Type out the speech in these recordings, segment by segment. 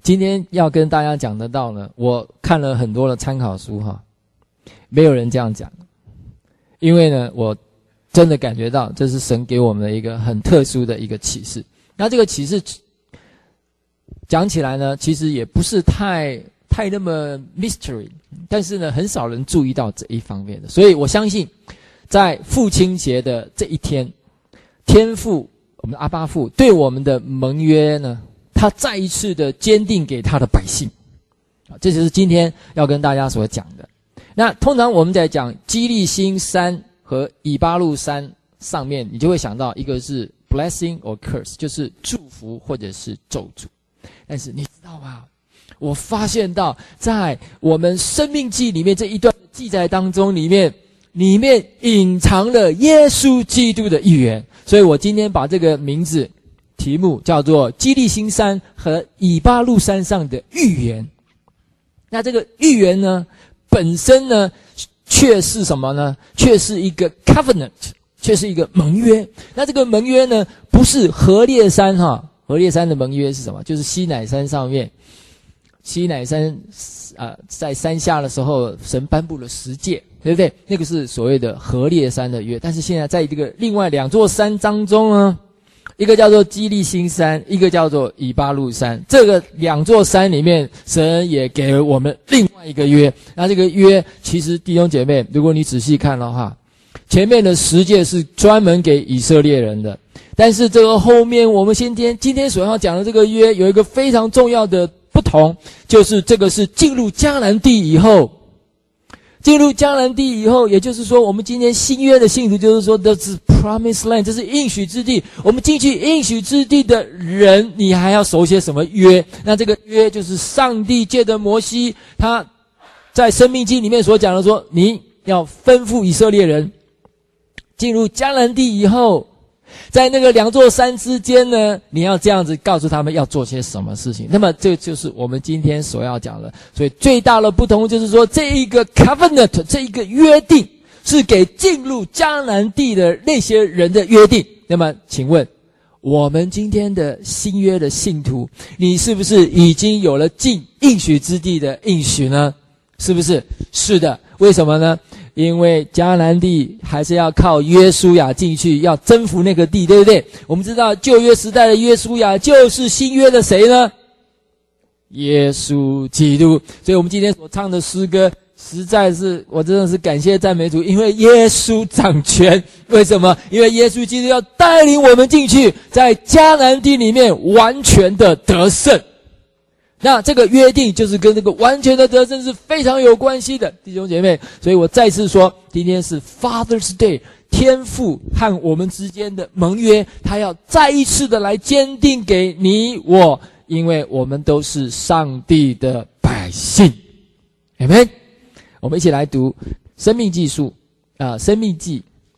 今天要跟大家讲的道呢，我看了很多的参考书哈，没有人这样讲，因为呢，我真的感觉到这是神给我们的一个很特殊的一个启示。那这个启示讲起来呢，其实也不是太那么 mystery， 但是呢，很少人注意到这一方面的。所以我相信，在父亲节的这一天，天父，我们的阿爸父对我们的盟约呢，他再一次的坚定给他的百姓，这就是今天要跟大家所讲的。那通常我们在讲基利心山和以巴路山上面，你就会想到一个是 blessing or curse， 就是祝福或者是咒诅。但是你知道吗？我发现到在我们生命记里面这一段记载当中，里面隐藏了耶稣基督的预言。所以我今天把这个名字题目叫做基利心山和以巴路山上的预言。那这个预言呢，本身呢却是什么呢？却是一个 covenant， 却是一个盟约。那这个盟约呢，不是何烈山哈，何烈山的盟约是什么？就是西乃山上面，西乃山在山下的时候，神颁布了10诫，对不对？那个是所谓的何烈山的约。但是现在在这个另外2座山当中呢，一个叫做基利心山，一个叫做以巴路山。这个2座山里面，神也给了我们另外一个约。那这个约，其实弟兄姐妹，如果你仔细看的话，前面的10诫是专门给以色列人的，但是这个后面我们今天所要讲的这个约，有一个非常重要的不同，就是这个是进入迦南地以后，也就是说，我们今天新约的信徒，就是说这是 promised land， 这是应许之地。我们进去应许之地的人，你还要守些什么约？那这个约就是上帝借着摩西，他在申命记里面所讲的说，你要吩咐以色列人进入迦南地以后，在那个2座山之间呢，你要这样子告诉他们要做些什么事情。那么这就是我们今天所要讲的。所以最大的不同就是说，这一个 covenant， 这一个约定是给进入迦南地的那些人的约定。那么请问，我们今天的新约的信徒，你是不是已经有了进应许之地的应许呢？是不是？是的。为什么呢？因为迦南地还是要靠约书亚进去，要征服那个地，对不对？我们知道旧约时代的约书亚就是新约的谁呢？耶稣基督。所以我们今天所唱的诗歌，实在是我真的是感谢赞美主，因为耶稣掌权。为什么？因为耶稣基督要带领我们进去，在迦南地里面完全的得胜。那这个约定就是跟这个完全的得胜是非常有关系的，弟兄姐妹。所以我再次说，今天是 Father's Day， 天父和我们之间的盟约，他要再一次的来坚定给你我，因为我们都是上帝的百姓。Amen。我们一起来读生命记生命记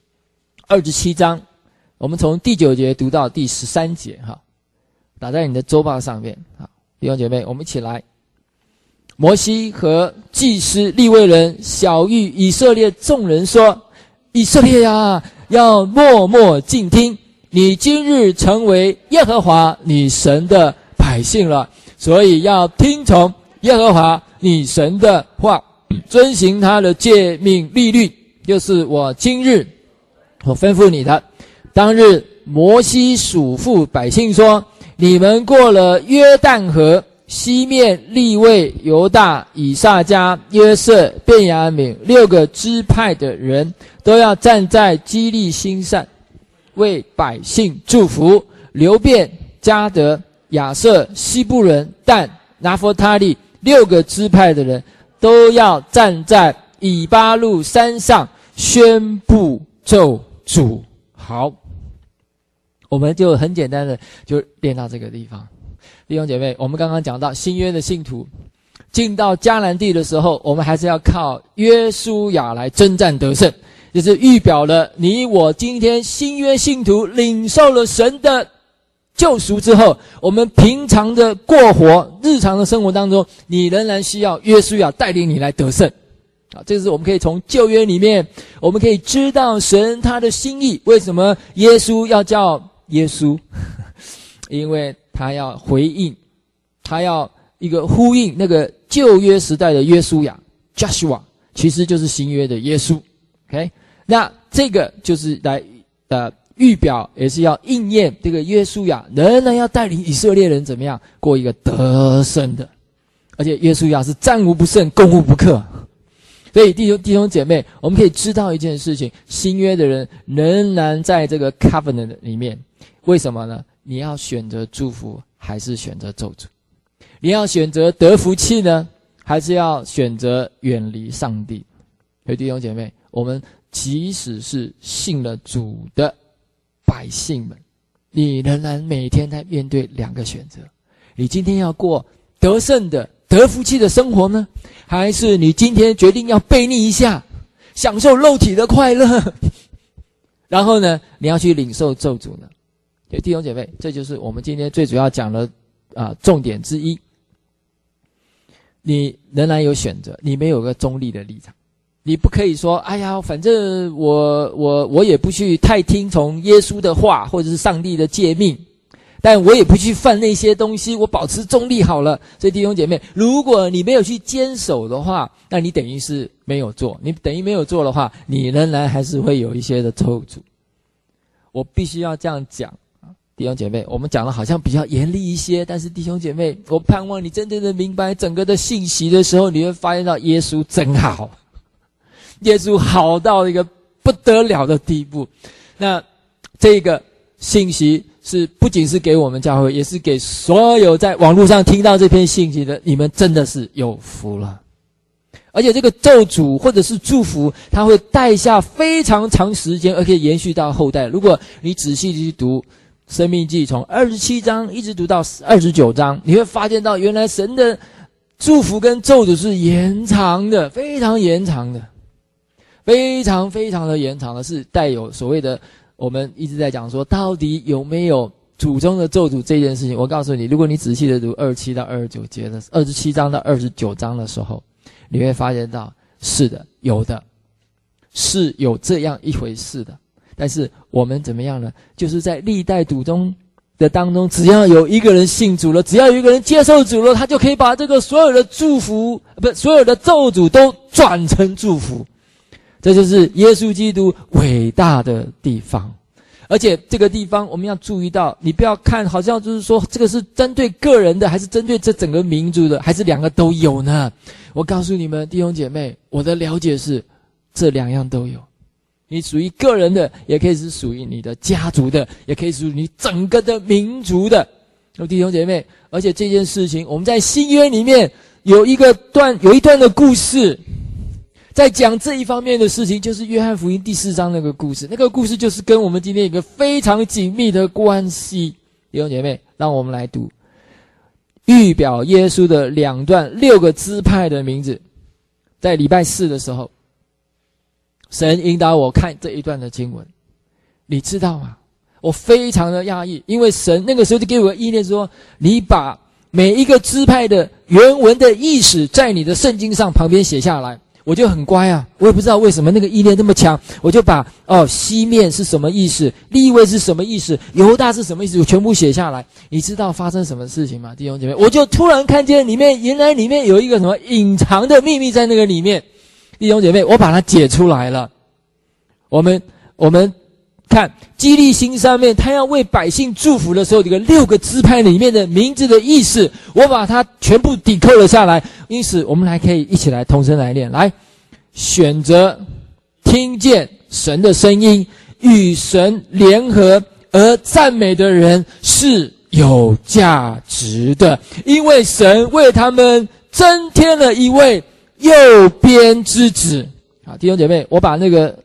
27章，我们从第9节读到第13节哈，打在你的周报上面哈。弟兄姐妹，我们一起来。摩西和祭司利未人晓谕以色列众人说：以色列啊，要默默静听，你今日成为耶和华你神的百姓了，所以要听从耶和华你神的话，遵行他的诫命律例，就是我今日我吩咐你的。当日摩西嘱咐百姓说：你们过了约旦河，西面利未、犹大、以萨迦、约瑟、便雅悯6个支派的人，都要站在基利心山，为百姓祝福。流便、迦得、亚瑟、西布伦、但、拿弗他利6个支派的人，都要站在以巴路山上宣布咒诅。好，我们就很简单的就练到这个地方。弟兄姐妹，我们刚刚讲到新约的信徒进到迦南地的时候，我们还是要靠约书亚来征战得胜，就是预表了你我今天新约信徒领受了神的救赎之后，我们平常的过活日常的生活当中，你仍然需要约书亚带领你来得胜。这是我们可以从旧约里面我们可以知道神他的心意。为什么耶稣要叫耶稣？因为他要回应，他要一个呼应那个旧约时代的约书亚 Joshua， 其实就是新约的耶稣。OK， 那这个就是来预表，也是要应验这个约书亚仍然要带领以色列人怎么样过一个得胜的，而且约书亚是战无不胜，攻无不克。所以弟兄姐妹，我们可以知道一件事情，新约的人仍然在这个 covenant 里面。为什么呢？你要选择祝福还是选择咒诅？你要选择得福气呢，还是要选择远离上帝？所以弟兄姐妹，我们即使是信了主的百姓们，你仍然每天在面对两个选择。你今天要过得胜的得福气的生活呢，还是你今天决定要悖逆一下，享受肉体的快乐，然后呢你要去领受咒诅呢？弟兄姐妹，这就是我们今天最主要讲的重点之一。你仍然有选择，你没有个中立的立场。你不可以说，哎呀，反正我也不去太听从耶稣的话，或者是上帝的诫命，但我也不去犯那些东西，我保持中立好了。所以弟兄姐妹，如果你没有去坚守的话，那你等于是没有做。你等于没有做的话，你仍然还是会有一些的咒诅。我必须要这样讲，弟兄姐妹，我们讲的好像比较严厉一些，但是弟兄姐妹，我盼望你真正的明白整个的信息的时候，你会发现到耶稣真好。耶稣好到一个不得了的地步。那这个信息是不仅是给我们教会，也是给所有在网络上听到这篇信息的，你们真的是有福了。而且这个咒诅或者是祝福，它会带下非常长时间，而且延续到后代。如果你仔细去读生命记，从27章一直读到29章，你会发现到原来神的祝福跟咒诅是延长的，非常延长的，非常非常的延长的，是带有所谓的，我们一直在讲说到底有没有祖宗的咒诅这件事情。我告诉你，如果你仔细的读27到29节的27章到29章的时候，你会发现到是的，有的，是有这样一回事的。但是我们怎么样呢？就是在历代祖宗的当中，只要有一个人信主了，只要有一个人接受主了，他就可以把这个所有的祝福，所有的咒诅都转成祝福。这就是耶稣基督伟大的地方。而且这个地方我们要注意到，你不要看好像就是说这个是针对个人的，还是针对这整个民族的，还是两个都有呢？我告诉你们弟兄姐妹，我的了解是这两样都有。你属于个人的，也可以是属于你的家族的，也可以属于你整个的民族的。弟兄姐妹，而且这件事情我们在新约里面有一段的故事，在讲这一方面的事情，就是约翰福音第4章那个故事。那个故事就是跟我们今天有一个非常紧密的关系。弟兄姐妹，让我们来读预表耶稣的2段6个支派的名字。在礼拜4的时候，神引导我看这一段的经文，你知道吗？我非常的讶异，因为神那个时候就给我个意念说，你把每一个支派的原文的意思在你的圣经上旁边写下来。我就很乖啊，我也不知道为什么那个意念那么强，我就把西面是什么意思，利未是什么意思，犹大是什么意思，我全部写下来。你知道发生什么事情吗，弟兄姐妹？我就突然看见原来里面有一个什么隐藏的秘密在那个里面。弟兄姐妹，我把它解出来了。我们看基利心上面，他要为百姓祝福的时候，这个6个支派里面的名字的意思，我把它全部抵扣了下来。因此我们还可以一起来同声来念，来，选择听见神的声音，与神联合而赞美的人是有价值的，因为神为他们增添了一位右边之子。好，弟兄姐妹，我把那个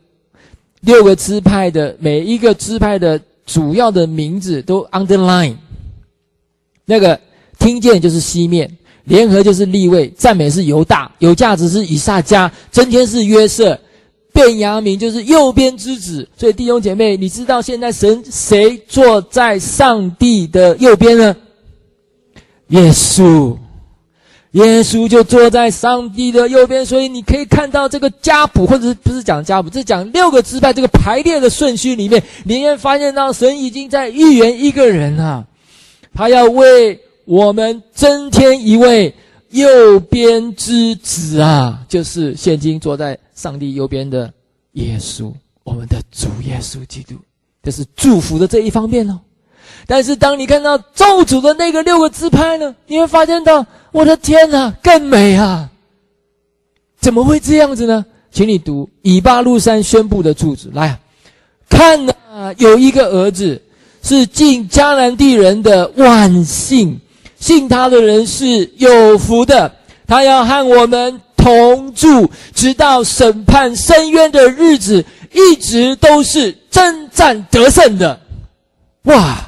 6个支派的每一个支派的主要的名字都 underline。 那个听见就是西面，联合就是利未，赞美是犹大，有价值是以萨迦，增添是约瑟，便雅悯就是右边之子。所以弟兄姐妹，你知道现在神谁坐在上帝的右边呢？耶稣。耶稣就坐在上帝的右边。所以你可以看到这个家谱，或者是不是讲家谱，这是讲6个支派这个排列的顺序里面，你会发现到神已经在预言一个人啊，他要为我们增添一位右边之子啊，就是现今坐在上帝右边的耶稣，我们的主耶稣基督。这是祝福的这一方面哦。但是当你看到咒诅的那个6个支派呢，你会发现到，我的天啊，更美啊！怎么会这样子呢？请你读以巴路山宣布的祝旨来，看啊，有一个儿子是进迦南地人的万幸，信他的人是有福的，他要和我们同住，直到审判深渊的日子，一直都是征战得胜的。哇！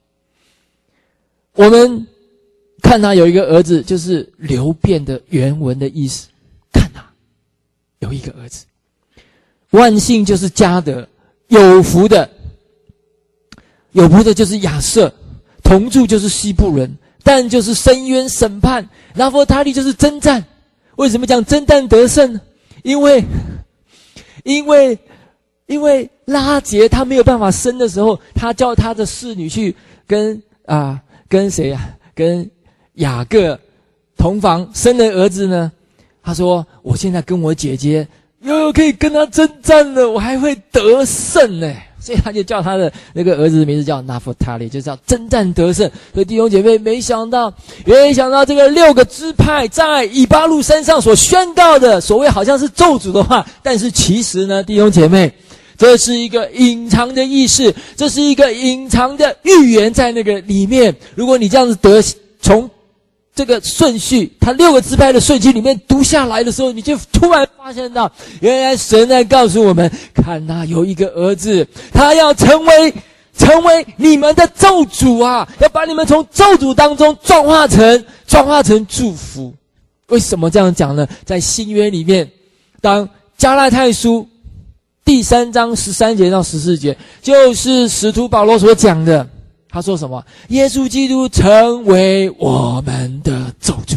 我们看他有一个儿子，就是流变的原文的意思。看他有一个儿子，万幸就是迦得，有福的，有福的就是亚瑟，同住就是西布伦，但就是深渊审判，拿弗他利就是征战。为什么讲征战得胜呢？因为拉结他没有办法生的时候，他叫他的侍女去跟谁啊？跟雅各同房生了儿子呢。他说：“我现在跟我姐姐又可以跟他征战了，我还会得胜呢。”所以他就叫他的那个儿子的名字叫拿弗他利，就是叫征战得胜。所以弟兄姐妹，没想到这个6个支派在以巴路山上所宣告的所谓好像是咒诅的话，但是其实呢，弟兄姐妹，这是一个隐藏的意识，这是一个隐藏的预言在那个里面。如果你这样子从这个顺序，他6个支派的顺序里面读下来的时候，你就突然发现到，原来神在告诉我们，看啊，有一个儿子，他要成为你们的咒诅啊，要把你们从咒诅当中转化成祝福。为什么这样讲呢？在新约里面，当加拉太书第3章13节到14节，就是使徒保罗所讲的。他说什么？耶稣基督成为我们的咒诅。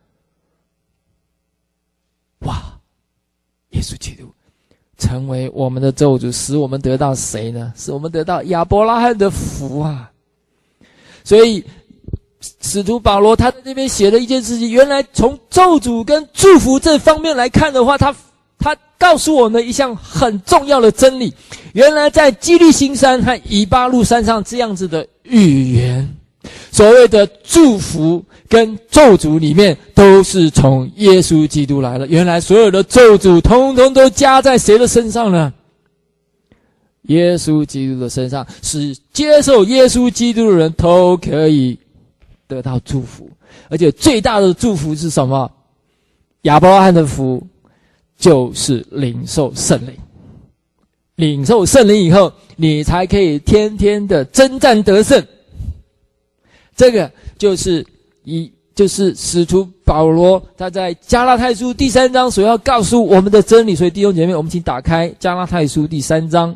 哇！耶稣基督成为我们的咒诅，使我们得到谁呢？使我们得到亚伯拉罕的福啊！所以使徒保罗他在这边写了一件事情，原来从咒诅跟祝福这方面来看的话，他告诉我们一项很重要的真理。原来在基利心山和以巴路山上这样子的预言，所谓的祝福跟咒诅里面都是从耶稣基督来的。原来所有的咒诅通通都加在谁的身上呢？耶稣基督的身上，使接受耶稣基督的人都可以得到祝福。而且最大的祝福是什么？亚伯拉罕的福就是领受圣灵。领受圣灵以后，你才可以天天的征战得胜。这个就是使徒保罗他在加拉太书第3章所要告诉我们的真理。所以弟兄姐妹，我们请打开加拉太书第3章。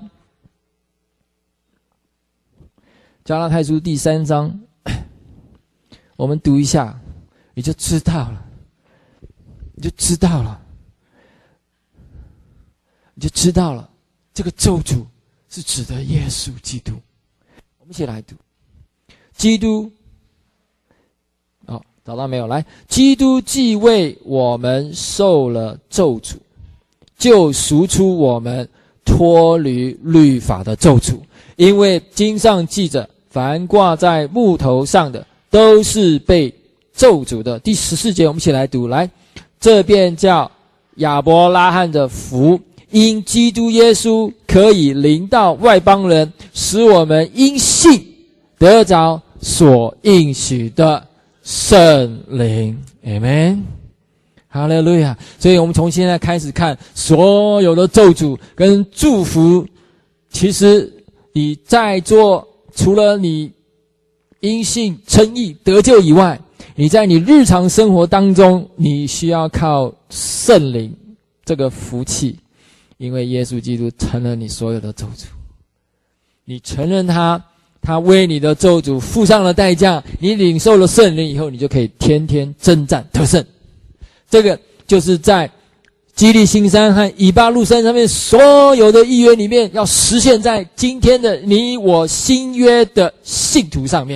加拉太书第3章，我们读一下，你就知道了，你就知道了。这个咒诅是指的耶稣基督。我们一起来读。基督，找到没有？来，基督既为我们受了咒诅，就赎出我们脱离律法的咒诅。因为经上记着，凡挂在木头上的，都是被咒诅的。第14节，我们一起来读。来，这便叫亚伯拉罕的福。因基督耶稣可以临到外邦人，使我们因信得着所应许的圣灵。Amen， 哈利路亚。所以我们从现在开始看，所有的咒诅跟祝福，其实你在做，除了你因信称义得救以外，你在你日常生活当中，你需要靠圣灵这个福气。因为耶稣基督承认你所有的咒诅，你承认他为你的咒诅付上了代价，你领受了圣灵以后，你就可以天天征战得胜。这个就是在基利心山和以巴路山上面所有的预言里面，要实现在今天的你我新约的信徒上面。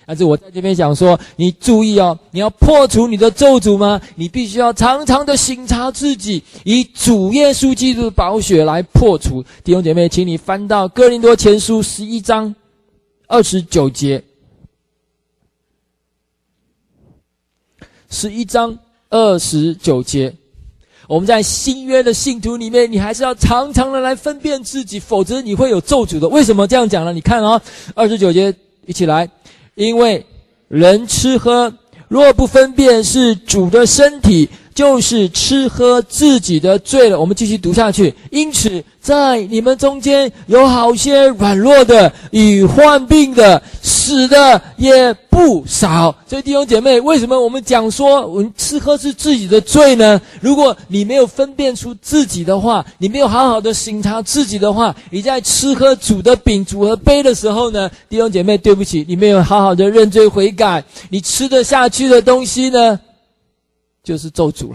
但是我在这边讲说，你注意哦，你要破除你的咒诅吗？你必须要常常的省察自己，以主耶稣基督的宝血来破除。弟兄姐妹，请你翻到哥林多前书11章29节。11章29节，我们在新约的信徒里面，你还是要常常的来分辨自己，否则你会有咒诅的。为什么这样讲呢？你看哦，29节一起来，因为人吃喝若不分辨是主的身体，就是吃喝自己的罪了。我们继续读下去。因此在你们中间有好些软弱的，与患病的，死的也不少。所以弟兄姐妹，为什么我们讲说我们吃喝是自己的罪呢？如果你没有分辨出自己的话，你没有好好的省察自己的话，你在吃喝主的饼主的杯的时候呢，弟兄姐妹，对不起，你没有好好的认罪悔改，你吃得下去的东西呢，就是咒诅了。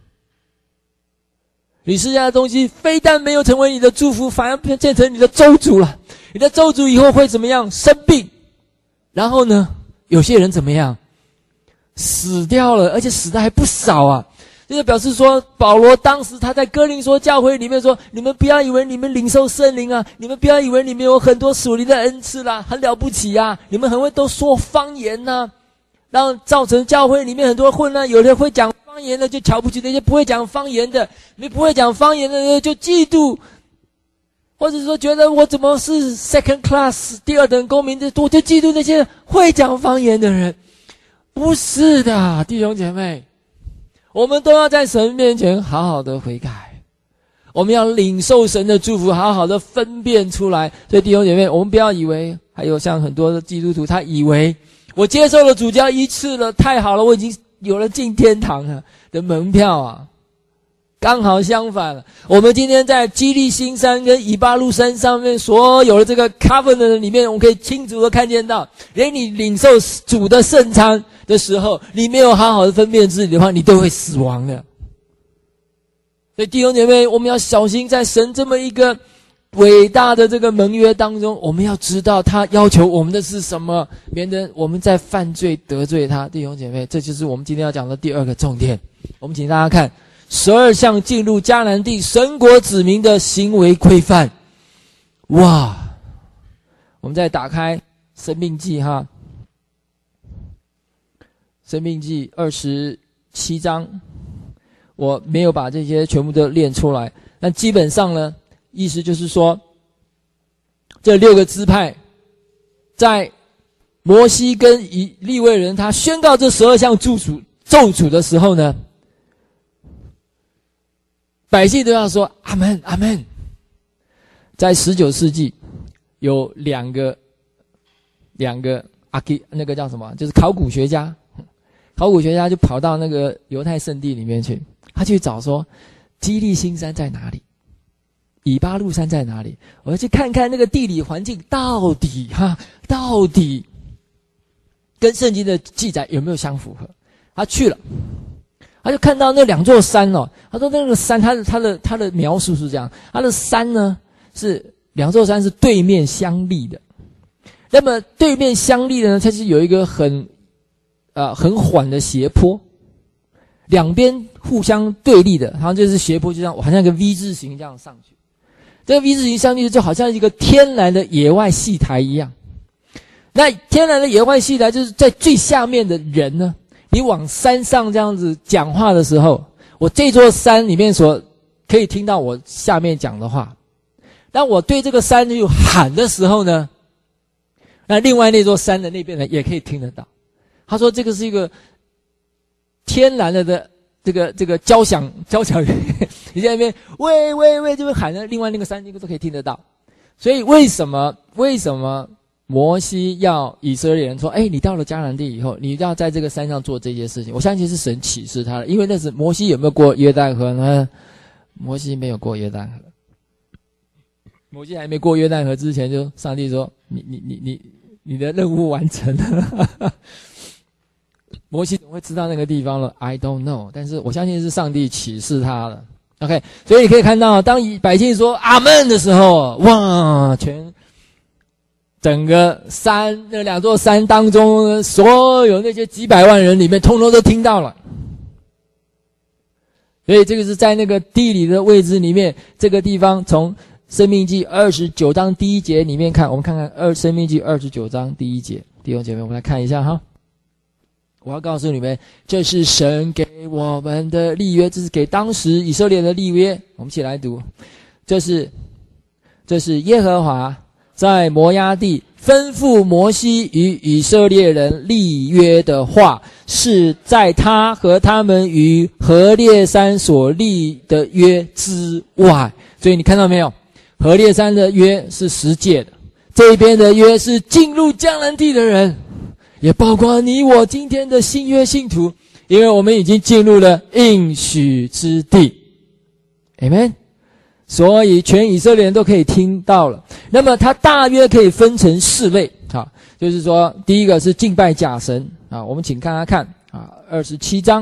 你吃下的东西非但没有成为你的祝福，反而变成你的咒诅了。你的咒诅以后会怎么样？生病，然后呢，有些人怎么样？死掉了，而且死的还不少啊。这就表示说，保罗当时他在哥林多教会里面说，你们不要以为你们领受圣灵啊，你们不要以为你们有很多属灵的恩赐啦，很了不起啊，你们很会都说方言啊，让造成教会里面很多混乱。有人会讲方言的就瞧不起那些不会讲方言的，你不会讲方言的人就嫉妒，或者说觉得我怎么是 second class 第二等公民，我就嫉妒那些会讲方言的人。不是的，弟兄姐妹，我们都要在神面前好好的悔改，我们要领受神的祝福，好好的分辨出来。所以弟兄姐妹，我们不要以为，还有像很多的基督徒，他以为我接受了主教一次了，太好了，我已经有了进天堂的门票啊。刚好相反了，我们今天在基利新山跟以巴路山上面所有的这个 covenant 里面，我们可以清楚的看见到，连你领受主的圣餐的时候，你没有好好的分辨自己的话，你都会死亡的。所以弟兄姐妹，我们要小心，在神这么一个伟大的这个盟约当中，我们要知道他要求我们的是什么，免得我们在犯罪得罪他。弟兄姐妹，这就是我们今天要讲的第二个重点。我们请大家看12项进入迦南地神国子民的行为规范。哇，我们再打开申命记哈，申命记27章，我没有把这些全部都练出来，但基本上呢，意思就是说，这6个支派在摩西跟利未人他宣告这12项咒诅的时候呢，百姓都要说阿们阿们。在19世纪有两个那个叫什么，就是考古学家就跑到那个犹太圣地里面去，他去找说基利新山在哪里，以巴路山在哪里，我要去看看那个地理环境到底跟圣经的记载有没有相符合。他去了，他就看到那2座山哦，他说那个山他的描述是这样，他的山呢是2座山是对面相立的，那么对面相立的呢，它是有一个很缓的斜坡，两边互相对立的，好像就是斜坡，就像好像一个 V 字形这样上去。这个 V 字形相立就好像一个天然的野外戏台一样。那天然的野外戏台就是在最下面的人呢，你往山上这样子讲话的时候，我这座山里面所可以听到我下面讲的话。当我对这个山就喊的时候呢，那另外那座山的那边人也可以听得到。他说这个是一个天然的这个交响乐，你在那边喂喂喂就会喊的，另外那个山那个都可以听得到。所以为什么摩西要以色列人说，你到了迦南地以后，你要在这个山上做这些事情？我相信是神启示他的，因为那是摩西有没有过约旦河呢？摩西没有过约旦河。摩西还没过约旦河之前，就上帝说你的任务完成了。摩西怎么会知道那个地方了 ？I don't know。但是我相信是上帝启示他了。OK， 所以你可以看到，当百姓说阿们的时候，哇， 整个山那2座山当中，所有那些几百万人里面，通通都听到了。所以这个是在那个地理的位置里面，这个地方从申命记29章第1节里面看，我们看看申命记29章第1节，弟兄姐妹，我们来看一下哈。我要告诉你们，这是神给我们的立约，这是给当时以色列的立约。我们一起来读，这是耶和华在摩押地吩咐摩西与以色列人立约的话，是在他和他们于何烈山所立的约之外。所以你看到没有，何烈山的约是10诫的，这边的约是进入迦南地的人，也包括你我今天的新约信徒，因为我们已经进入了应许之地。 Amen。 所以全以色列人都可以听到了。那么它大约可以分成4类，就是说第一个是敬拜假神，我们请看27章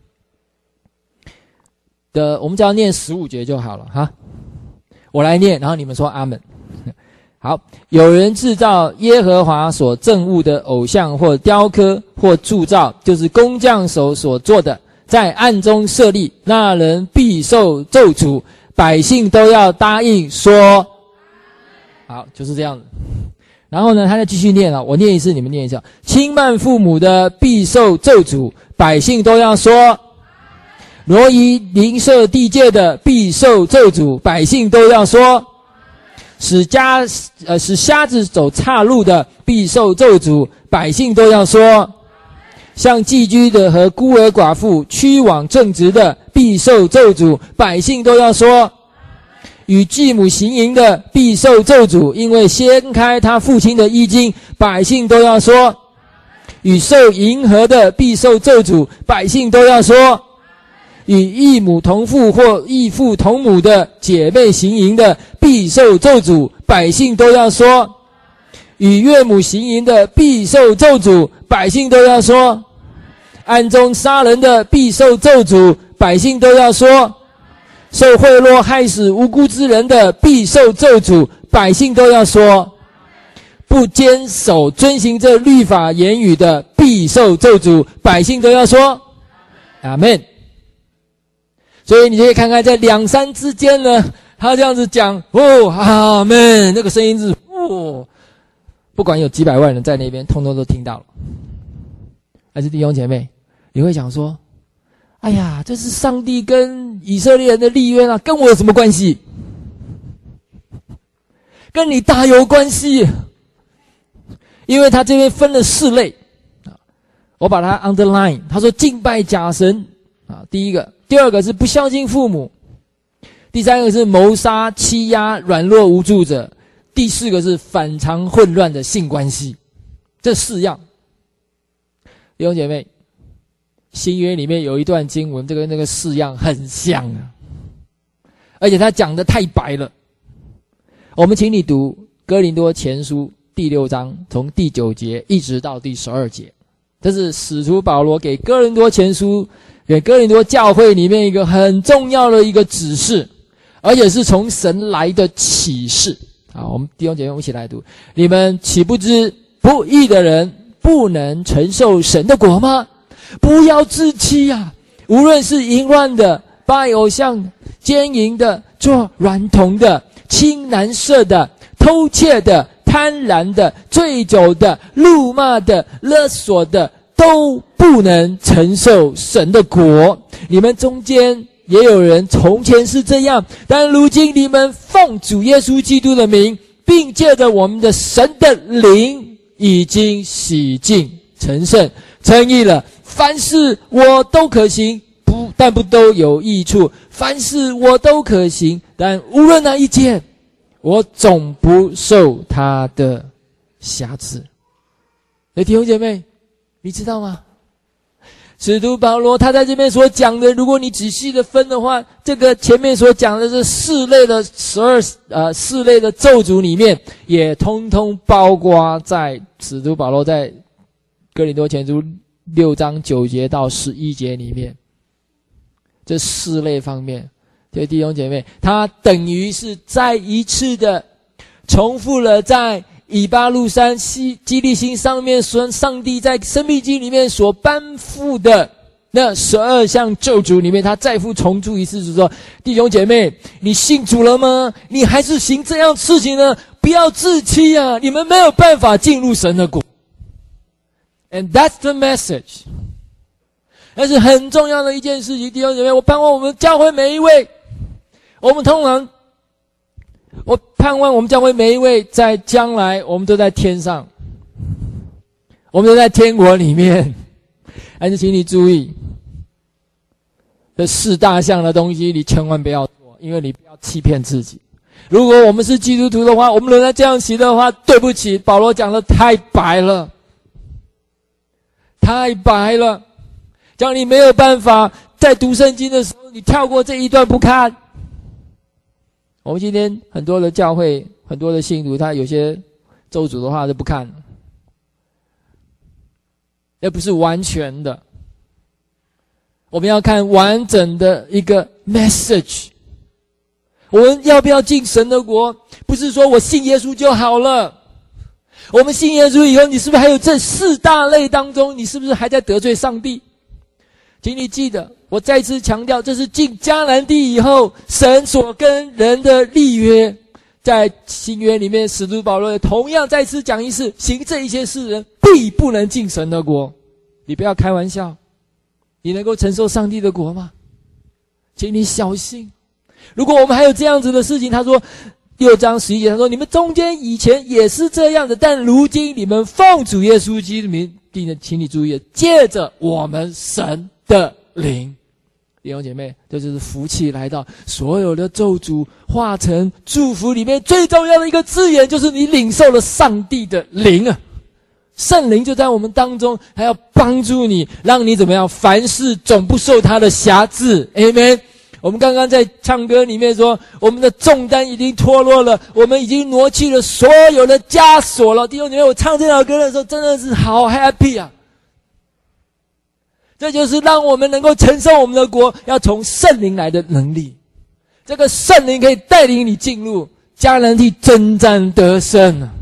的，我们只要念15节就好了哈。我来念，然后你们说阿们。好，有人制造耶和华所憎恶的偶像或雕刻或铸造，就是工匠手所做的，在暗中设立，那人必受咒诅。百姓都要答应说，好，就是这样子。然后呢，他就继续念了，我念一次，你们念一下。轻慢父母的必受咒诅，百姓都要说。挪移邻舍地界的必受咒诅，百姓都要说。使瞎子走岔路的必受咒诅，百姓都要说。像寄居的和孤儿寡妇屈枉正直的必受咒诅，百姓都要说。与继母行淫的必受咒诅，因为掀开他父亲的衣襟，百姓都要说。与受淫和的必受咒诅，百姓都要说。与异母同父或异父同母的姐妹行淫的必受咒诅，百姓都要说。与岳母行淫的必受咒诅，百姓都要说。暗中杀人的必受咒诅，百姓都要说。受贿赂害死无辜之人的必受咒诅，百姓都要说。不坚守遵行这律法言语的必受咒诅，百姓都要说。阿们。所以你可以看看在2、3之间呢，他这样子讲，阿们，那个声音是不管有几百万人在那边，通通都听到了。还是弟兄姐妹，你会想说，哎呀，这是上帝跟以色列人的立约啊，跟我有什么关系？跟你大有关系。因为他这边分了4类，我把它 underline。他说敬拜假神第一个，第二个是不孝敬父母，第3个是谋杀、欺压软弱无助者，第4个是反常混乱的性关系。这4样，弟兄姐妹，新约里面有一段经文，这个那个4样很像啊，而且他讲的太白了。我们请你读哥林多前书第6章，从第9节一直到第12节。这是使徒保罗给哥林多前书，给哥林多教会里面一个很重要的一个指示，而且是从神来的启示。好，我们弟兄姐妹，我们一起来读。你们岂不知不义的人不能承受神的国吗？不要自欺啊！无论是淫乱的、拜偶像的、奸淫的、做娈童的、亲男色的、偷窃的、贪婪的、醉酒的、辱骂的、勒索的，都不能承受神的国。你们中间也有人从前是这样，但如今你们奉主耶稣基督的名，并借着我们的神的灵，已经洗净、成圣、称义了。凡事我都可行，但不都有益处；凡事我都可行，但无论哪一件，我总不受他的瑕疵。弟兄姐妹，你知道吗？使徒保罗他在这边所讲的，如果你仔细的分的话，这个前面所讲的这4类的4类的咒诅里面，也通通包括在使徒保罗在哥林多前书6章9节到11节里面。这4类方面，对弟兄姐妹，他等于是再一次的重复了在以巴路山基利心上面上帝在申命记里面所颁布的那12项咒诅里面，他再复重述一次，就是说，弟兄姐妹，你信主了吗？你还是行这样事情呢？不要自欺啊！你们没有办法进入神的国。And that's the message。那是很重要的一件事情，弟兄姐妹，我盼望我们教会每一位，我盼望我们教会每一位在将来，我们都在天上，我们都在天国里面。但是请你注意，这4大项的东西你千万不要做，因为你不要欺骗自己。如果我们是基督徒的话，我们仍然这样行的话，对不起，保罗讲的太白了，太白了，叫你没有办法在读圣经的时候，你跳过这一段不看。我们今天很多的教会，很多的信徒，他有些咒诅的话都不看，也不是完全的。我们要看完整的一个 message。我们要不要进神的国？不是说我信耶稣就好了。我们信耶稣以后，你是不是还有这4大类当中，你是不是还在得罪上帝？请你记得，我再次强调，这是进迦南地以后，神所跟人的立约。在新约里面，使徒保罗同样再次讲一次，行这一些事人必不能进神的国。你不要开玩笑，你能够承受上帝的国吗？请你小心。如果我们还有这样子的事情，他说6章11节，他说你们中间以前也是这样的，但如今你们奉主耶稣基督名，请你注意，借着我们神的灵。弟兄姐妹，这就是福气来到，所有的咒诅化成祝福里面最重要的一个字眼，就是你领受了上帝的灵啊。圣灵就在我们当中，还要帮助你，让你怎么样？凡事总不受他的辖制。Amen。我们刚刚在唱歌里面说，我们的重担已经脱落了，我们已经挪去了所有的枷锁了。弟兄姐妹，我唱这首歌的时候真的是好 happy 啊！这就是让我们能够承受我们的国，要从圣灵来的能力。这个圣灵可以带领你进入迦南地征战得胜啊！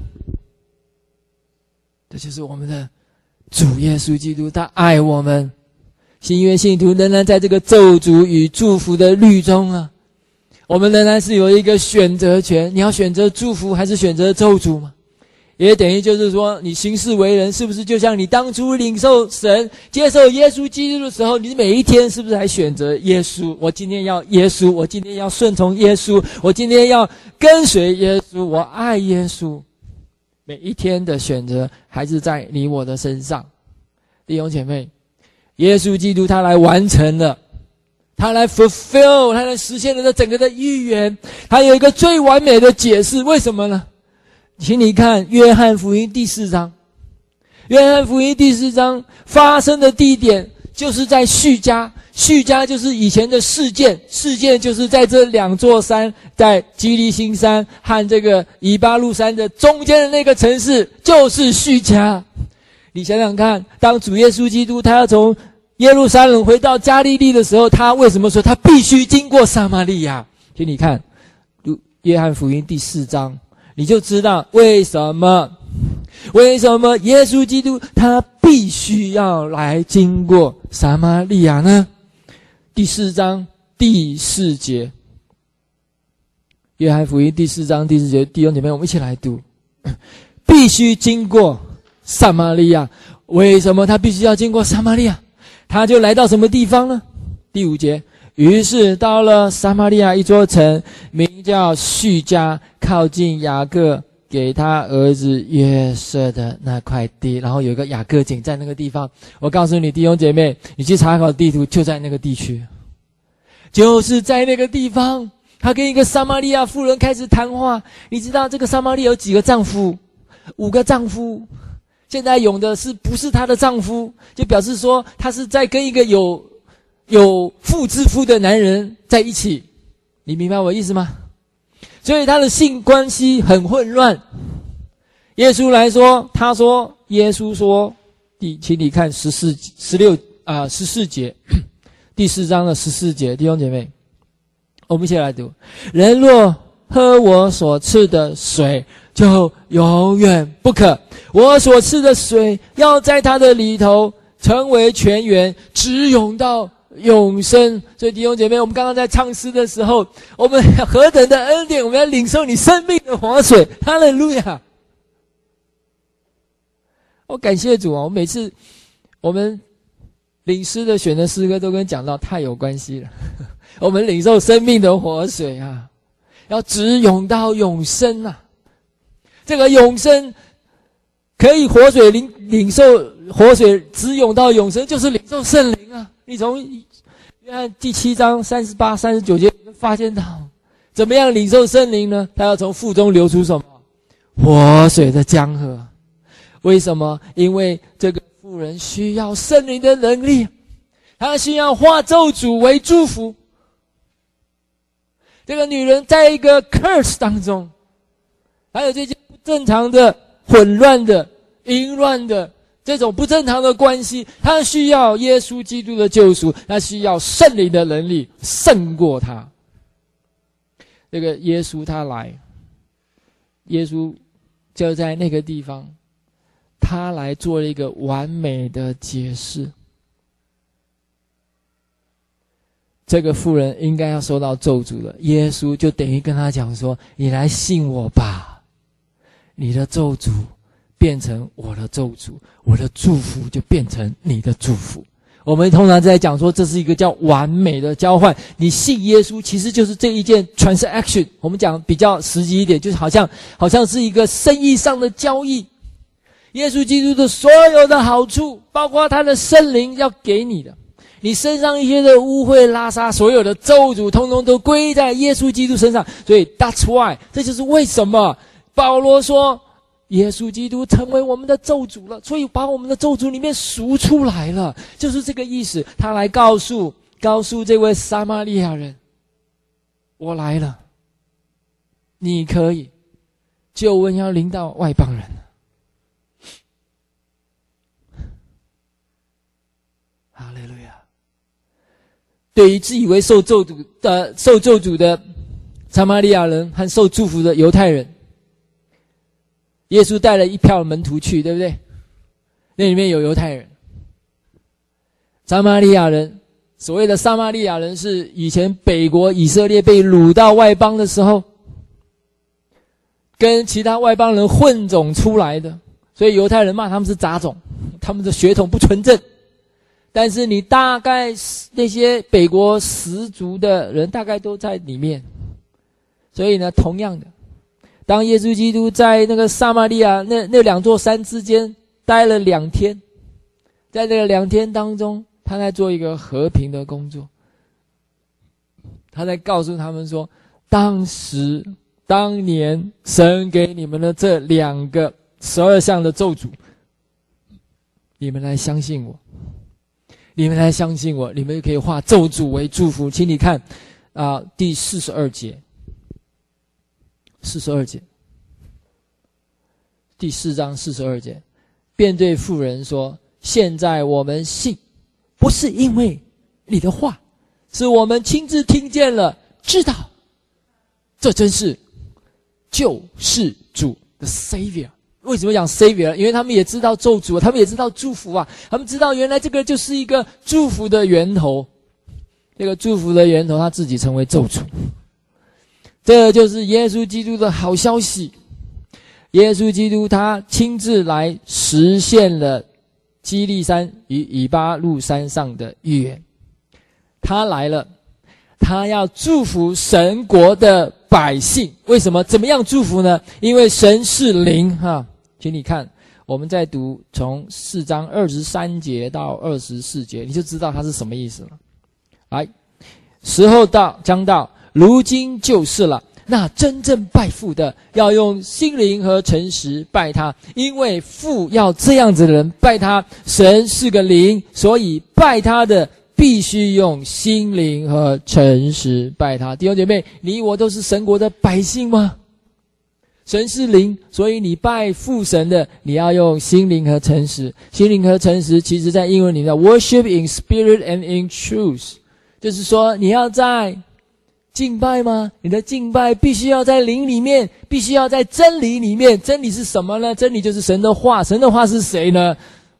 这就是我们的主耶稣基督，他爱我们。新约信徒仍然在这个咒诅与祝福的律中啊，我们仍然是有一个选择权，你要选择祝福还是选择咒诅吗？也等于就是说，你行事为人是不是就像你当初领受神、接受耶稣基督的时候，你每一天是不是还选择耶稣？我今天要耶稣，我今天要顺从耶稣，我今天要跟随耶稣，我爱耶稣。每一天的选择还是在你我的身上。弟兄姐妹，耶稣基督他来完成了，他来 fulfill， 他来实现了这整个的预言。他有一个最完美的解释，为什么呢？请你看约翰福音第4章。约翰福音第4章发生的地点就是在叙加，叙加就是以前的事件，事件就是在这2座山，在基利心山和这个以巴路山的中间的那个城市，就是叙加。你想想看，当主耶稣基督他要从耶路撒冷回到加利利的时候，他为什么说他必须经过撒玛利亚？请你看约翰福音第4章，你就知道为什么耶稣基督他必须要来经过撒玛利亚呢？第4章第4节，约翰福音第4章第4节，弟兄姐妹，我们一起来读。必须经过撒玛利亚。为什么他必须要经过撒玛利亚？他就来到什么地方呢？第5节，于是到了撒玛利亚一座城，名叫叙加，靠近雅各给他儿子约瑟的那块地，然后有一个雅各井在那个地方。我告诉你，弟兄姐妹，你去查考地图，就在那个地区，就是在那个地方。他跟一个撒玛利亚妇人开始谈话。你知道这个撒玛利亚有几个丈夫？5个丈夫。现在用的是不是她的丈夫，就表示说她是在跟一个有妇之夫的男人在一起。你明白我意思吗？所以他的性关系很混乱。耶稣来说，耶稣说，请你看14节，第4章的14节，弟兄姐妹，我们一起来读。人若喝我所赐的水，就永远不渴。我所赐的水要在他的里头成为泉源，直涌到永生。所以弟兄姐妹，我们刚刚在唱诗的时候，我们何等的恩典，我们要领受你生命的活水。哈利路亚！我感谢主啊！我每次我们领诗的选的诗歌都跟讲道太有关系了。我们领受生命的活水啊，要直涌到永生啊！这个永生可以活水领受活水直涌到永生，就是领受圣灵啊！你从约翰第7章38、39节发现到，怎么样领受圣灵呢？他要从腹中流出什么？活水的江河。为什么？因为这个妇人需要圣灵的能力，她需要化咒诅为祝福。这个女人在一个 curse 当中，还有这些不正常的、混乱的、淫乱的这种不正常的关系，她需要耶稣基督的救赎，她需要圣灵的能力胜过她。这个耶稣他来，耶稣就在那个地方，他来做了一个完美的解释。这个妇人应该要受到咒诅了，耶稣就等于跟他讲说，你来信我吧，你的咒诅变成我的咒诅，我的祝福就变成你的祝福。我们通常在讲说，这是一个叫完美的交换。你信耶稣其实就是这一件 transaction， 我们讲比较实际一点，就是好像是一个生意上的交易。耶稣基督的所有的好处，包括他的圣灵要给你的，你身上一些的污秽拉撒，所有的咒诅通通都归在耶稣基督身上。所以 that's why， 这就是为什么保罗说耶稣基督成为我们的咒诅了，所以把我们的咒诅里面赎出来了，就是这个意思。他来告诉这位撒玛利亚人，我来了，你可以，救恩要临到外邦人。哈利路亚！对于自以为受咒诅的撒玛利亚人和受祝福的犹太人，耶稣带了一票门徒去，对不对？那里面有犹太人。撒玛利亚人，所谓的撒玛利亚人是以前北国以色列被掳到外邦的时候，跟其他外邦人混种出来的，所以犹太人骂他们是杂种，他们的血统不纯正。但是你大概那些北国十族的人大概都在里面，所以呢，同样的，当耶稣基督在那个撒玛利亚那两座山之间待了2天，在这个2天当中，他在做一个和平的工作。他在告诉他们说，当年神给你们的这2个12项的咒诅，你们来相信我，你们来相信我，你们就可以化咒诅为祝福。请你看第42节，42节，第4章42节，便对妇人说，现在我们信，不是因为你的话，是我们亲自听见了，知道这真是救世主的 Savior。为什么讲 Savior？ 因为他们也知道咒诅，他们也知道祝福啊，他们知道原来这个就是一个祝福的源头，这个祝福的源头他自己成为咒诅。这就是耶稣基督的好消息。耶稣基督他亲自来实现了基利山与以巴路山上的预言。他来了，他要祝福神国的百姓。为什么？怎么样祝福呢？因为神是灵哈。请你看，我们在读从4章23节到24节，你就知道它是什么意思了。来，时候将到，如今就是了。那真正拜父的，要用心灵和诚实拜他，因为父要这样子的人拜他。神是个灵，所以拜他的必须用心灵和诚实拜他。弟兄姐妹，你我都是神国的百姓吗？神是灵，所以你拜父神的，你要用心灵和诚实。心灵和诚实其实在英文里面 worship in spirit and in truth， 就是说你要在敬拜吗？你的敬拜必须要在灵里面，必须要在真理里面。真理是什么呢？真理就是神的话。神的话是谁呢？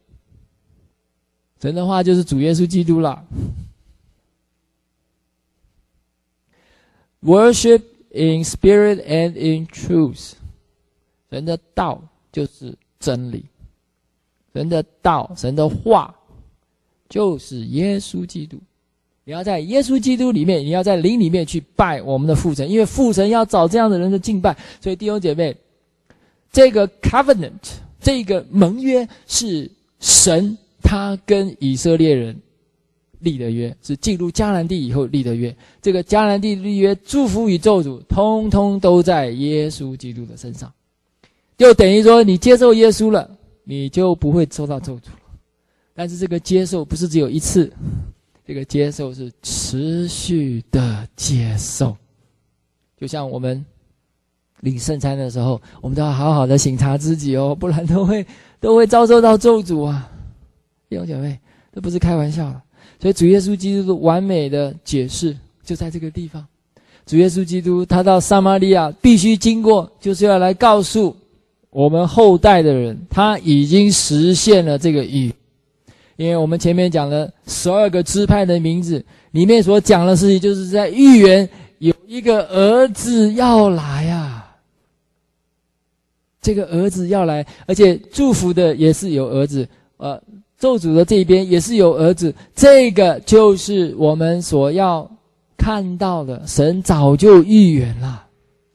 神的话就是主耶稣基督啦。Worship in spirit and in truth。神的道就是真理，神的道，神的话就是耶稣基督。你要在耶稣基督里面，你要在灵里面去拜我们的父神，因为父神要找这样的人的敬拜。所以弟兄姐妹，这个 covenant， 这个盟约是神他跟以色列人立的约，是进入迦南地以后立的约。这个迦南地立约，祝福与咒诅通通都在耶稣基督的身上，就等于说你接受耶稣了，你就不会受到咒诅了。但是这个接受不是只有一次，这个接受是持续的接受。就像我们领圣餐的时候，我们都要好好的省察自己哦，不然都会遭受到咒诅啊。弟兄姐妹，这不是开玩笑的。所以主耶稣基督的完美的解释就在这个地方。主耶稣基督他到撒玛利亚必须经过，就是要来告诉我们后代的人，他已经实现了这个义。因为我们前面讲了12个支派的名字，里面所讲的事情就是在预言有一个儿子要来啊。这个儿子要来，而且祝福的也是有儿子，咒诅的这边也是有儿子。这个就是我们所要看到的，神早就预言了。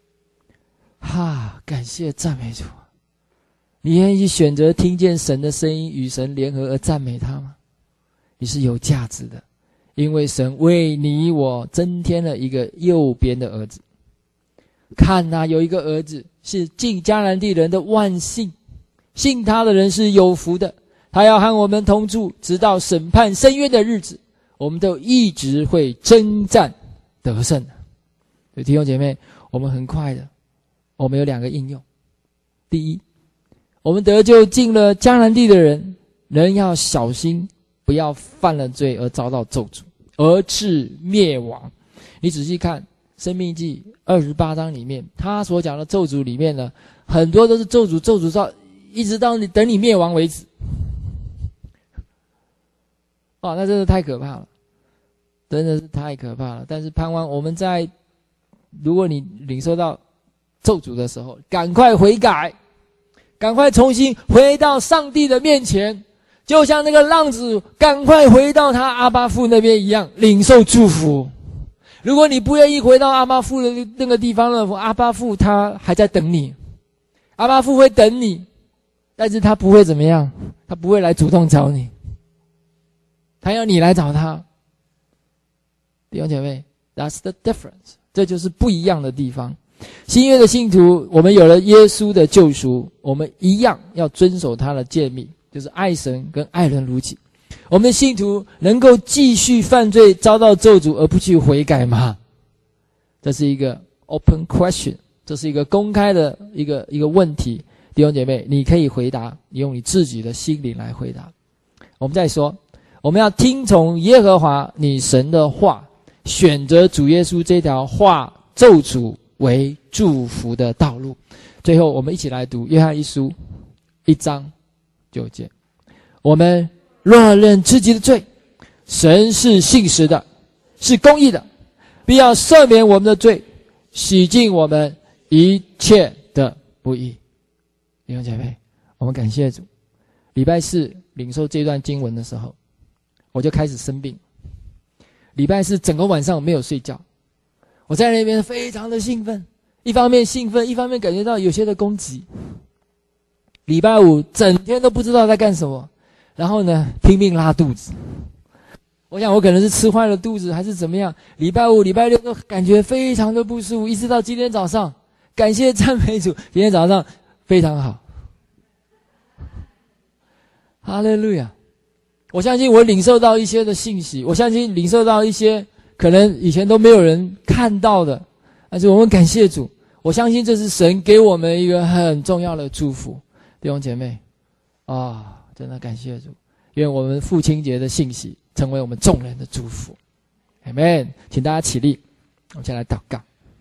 感谢赞美主。你愿意选择听见神的声音，与神联合而赞美他吗？你是有价值的，因为神为你我增添了一个右边的儿子。看啊，有一个儿子是进迦南地人的万幸，信他的人是有福的。他要和我们同住，直到审判伸冤的日子，我们都一直会征战得胜的。所以弟兄姐妹，我们很快的，我们有2个应用。第一，我们得救进了迦南地的人要小心，不要犯了罪而遭到咒诅，而致灭亡。你仔细看申命记28章里面，他所讲的咒诅里面呢，很多都是咒诅到一直到你等你灭亡为止。那真的太可怕了，真的是太可怕了。但是盼望我们如果你领受到咒诅的时候，赶快悔改，赶快重新回到上帝的面前，就像那个浪子赶快回到他阿爸父那边一样，领受祝福。如果你不愿意回到阿爸父的那个地方了，阿爸父他还在等你，阿爸父会等你，但是他不会怎么样，他不会来主动找你，他要你来找他。弟兄姐妹， That's the difference， 这就是不一样的地方。新约的信徒，我们有了耶稣的救赎，我们一样要遵守他的诫命，就是爱神跟爱人如己。我们的信徒能够继续犯罪遭到咒诅而不去悔改吗？这是一个 open question， 这是一个公开的一个问题。弟兄姐妹，你可以回答，你用你自己的心灵来回答。我们再说，我们要听从耶和华你神的话，选择主耶稣这条化咒诅为祝福的道路。最后我们一起来读约翰一书1章9节，我们若认自己的罪，神是信实的，是公义的，必要赦免我们的罪，洗净我们一切的不义。弟兄姐妹，我们感谢主。礼拜4领受这段经文的时候，我就开始生病。礼拜4整个晚上我没有睡觉，我在那边非常的兴奋，一方面兴奋，一方面感觉到有些的攻击。礼拜5整天都不知道在干什么，然后呢拼命拉肚子。我想我可能是吃坏了肚子还是怎么样，礼拜5礼拜6都感觉非常的不舒服，一直到今天早上，感谢赞美主，今天早上非常好。哈利路亚！我相信我领受到一些的信息，我相信领受到一些可能以前都没有人看到的，但是我们感谢主，我相信这是神给我们一个很重要的祝福。弟兄姐妹真的感谢主，愿我们父亲节的信息成为我们众人的祝福。 Amen。 请大家起立， 我们先来祷告。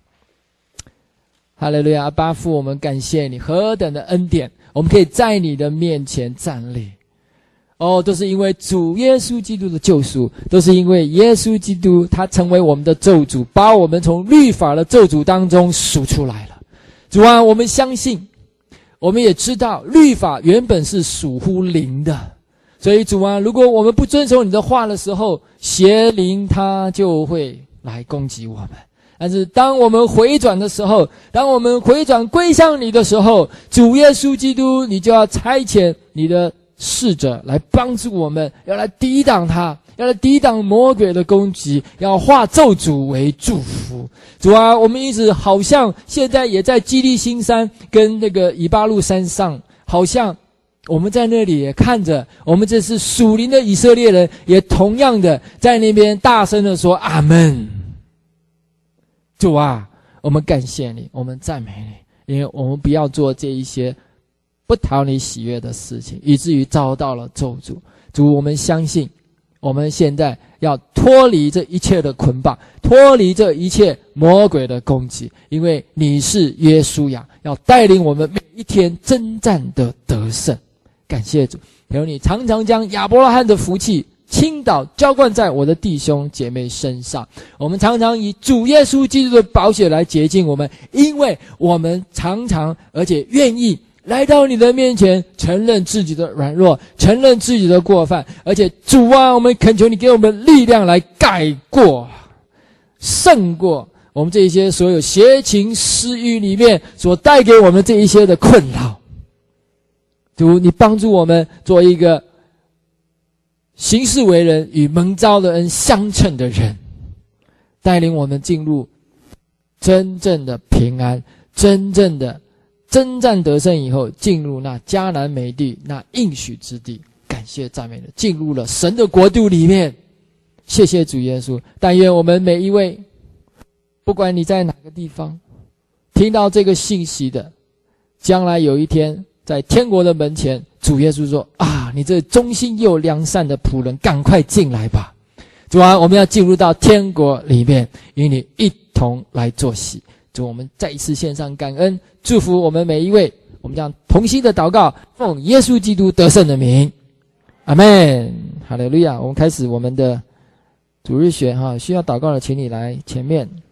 哈利路亚，阿爸父，我们感谢你何等的恩典，我们可以在你的面前站立。都是因为主耶稣基督的救赎，都是因为耶稣基督他成为我们的咒诅，把我们从律法的咒诅当中赎出来了。主啊，我们相信，我们也知道律法原本是属乎灵的，所以主啊，如果我们不遵守你的话的时候，邪灵它就会来攻击我们。但是当我们回转的时候，当我们回转归向你的时候，主耶稣基督你就要差遣你的使者来帮助我们，要来抵挡他，要来抵挡魔鬼的攻击，要化咒诅为祝福。主啊，我们一直好像现在也在基利心山跟那个以巴路山上，好像我们在那里也看着，我们这是属灵的以色列人，也同样的在那边大声的说阿们。主啊，我们感谢你，我们赞美你，因为我们不要做这一些不讨你喜悦的事情，以至于遭到了咒诅。主，我们相信我们现在要脱离这一切的捆绑，脱离这一切魔鬼的攻击，因为你是约书亚，要带领我们每一天征战的得胜。感谢主，求你常常将亚伯拉罕的福气倾倒浇灌在我的弟兄姐妹身上。我们常常以主耶稣基督的宝血来洁净我们，因为我们常常而且愿意来到你的面前，承认自己的软弱，承认自己的过犯，而且主啊，我们恳求你给我们力量来盖过，胜过我们这一些所有邪情私欲里面所带给我们这一些的困扰。主，你帮助我们做一个行事为人与蒙召的恩相称的人，带领我们进入真正的平安，真正的征战得胜以后，进入那迦南美地，那应许之地。感谢赞美的，进入了神的国度里面。谢谢主耶稣，但愿我们每一位，不管你在哪个地方听到这个信息的，将来有一天在天国的门前，主耶稣说啊，你这忠心又良善的仆人，赶快进来吧。主啊，我们要进入到天国里面，与你一同来坐席。主，我们再一次献上感恩，祝福我们每一位。我们将同心的祷告，奉耶稣基督得胜的名，阿们。哈利路亚。我们开始我们的主日学需要祷告的请你来前面。